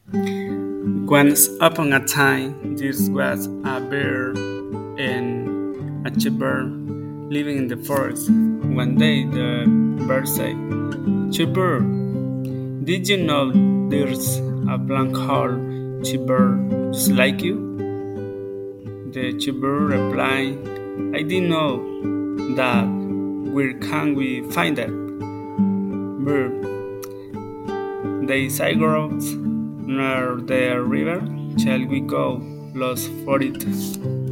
Once upon a time, there was a bear and a shepherd living in the forest. One day, the bear said, "Shepherd, did you know there's a black hole shepherd just like you?" The shepherd replied, "I didn't know that. Where can we find it?" Bear, they sigurd near the river. Shall we go lost for it?